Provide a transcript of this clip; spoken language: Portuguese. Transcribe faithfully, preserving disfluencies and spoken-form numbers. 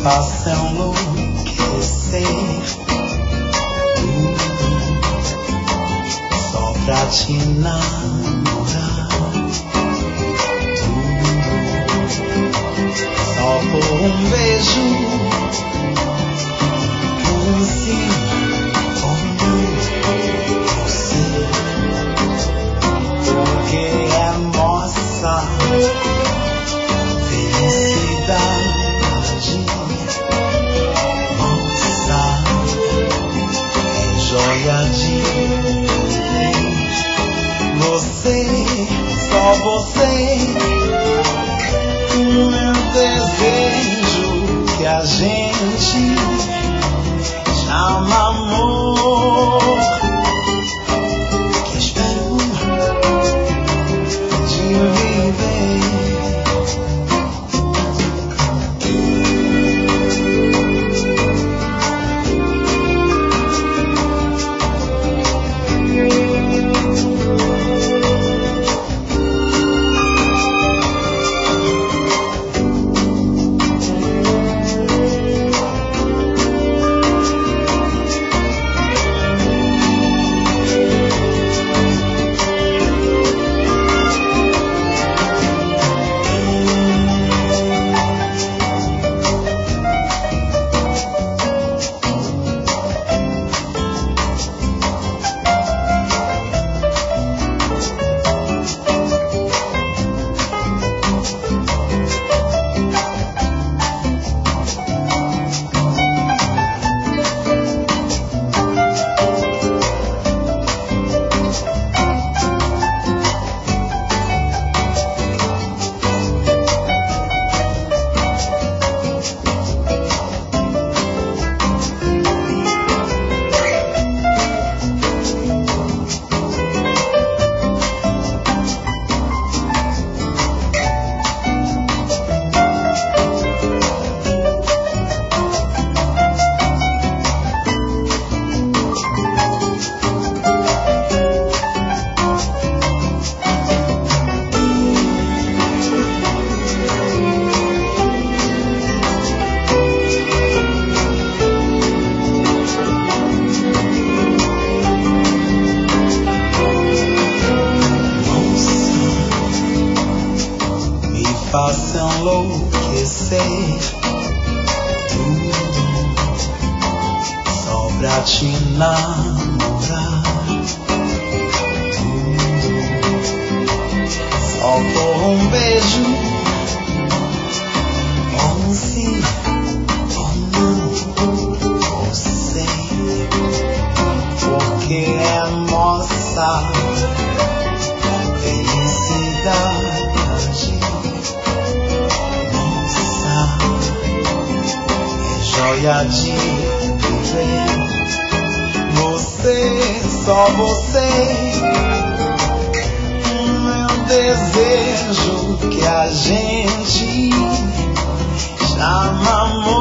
faça enlouquecer, só pra te namorar, só por um beijo, um sim ou não, você, porque é nossa felicidade. Joia de você, só você, o meu desejo que a gente chama amor, que espero de viver. Faça enlouquecer, tudo só pra te namorar, tudo só por um beijo, ou um sim ou não, você, porque é nossa felicidade. Joia de viver, você, só você, o meu desejo que a gente chama amor.